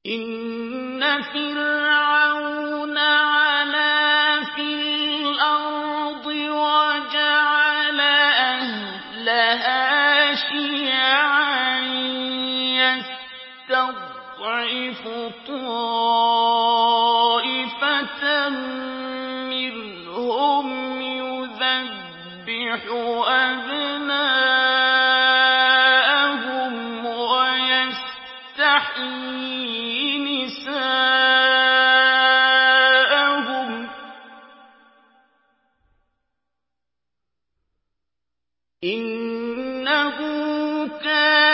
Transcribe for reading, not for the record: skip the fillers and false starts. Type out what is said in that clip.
إِنَّ فِرْعَوْنَ عَلَا فِي الْأَرْضِ وَجَعَلَ أَهْلَهَا شِيَعًا يَسْتَضْعِفُ طَائِفَةً مِّنْهُمْ يُذَبِّحُ أَبْنَاءَهُمْ وَيَسْتَحْيِي نِسَاءَهُمْ ۚ إِنَّهُ كَانَ